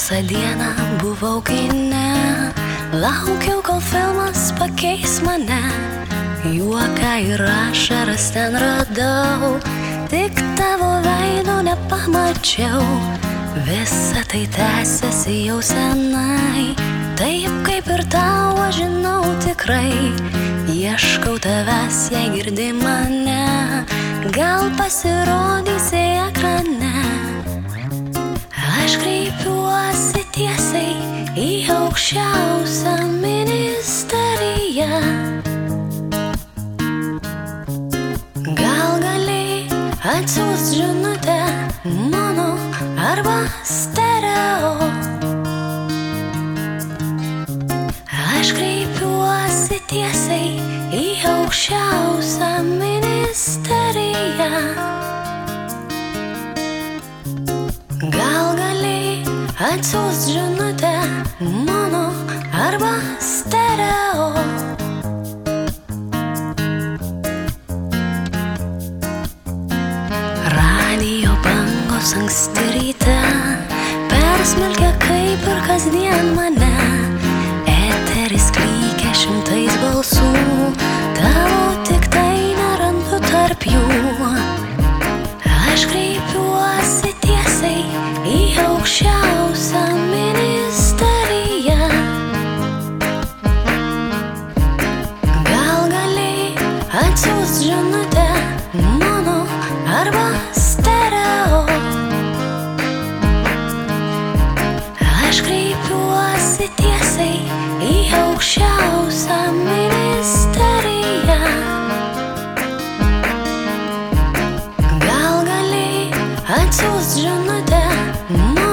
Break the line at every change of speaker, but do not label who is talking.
Visą dieną buvau kine, laukiau, kol filmas pakeis mane. Juoką ir ašaras ten radau, tik tavo veido nepamačiau. Visa tai tęsiasi jau senai, taip kaip ir tau aš žinau tikrai. Ieškau tavęs, jei girdi mane, gal pasirodysi ekrane. Aš kreipiuosi tiesiai į aukščiausią ministeriją. Gal gali atsiųst žinutę mono arba stereo. Aš kreipiuosi tiesiai į aukščiausią ministeriją. Gal gali atsiųst žinutę mono arba stereo. Radijo bangos anksti ryte persmelkia kaip ir kasdien mane. Eteris klykia šimtais balsų, tavo tik tai nerandu tarp jų. Aš kreipiuosi tiesiai į aukščiausią ministeriją. Gal gali atsiųst žinutę mono arba stereo. Aš kreipiuosi tiesiai į aukščiausią ministeriją. Gal gali atsiųst žinutę